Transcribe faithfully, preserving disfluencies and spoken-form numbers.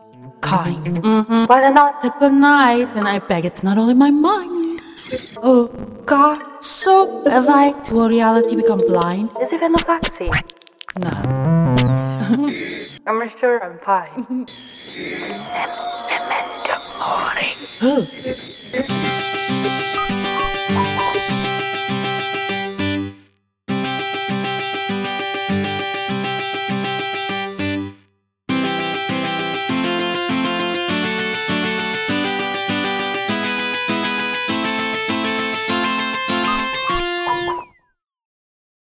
kind. Mm-hmm. But not a good night, and I beg it's not only my mind. Oh God, so have I to a reality become blind? Is even a vaccine? No. I'm sure I'm fine. Memento mori.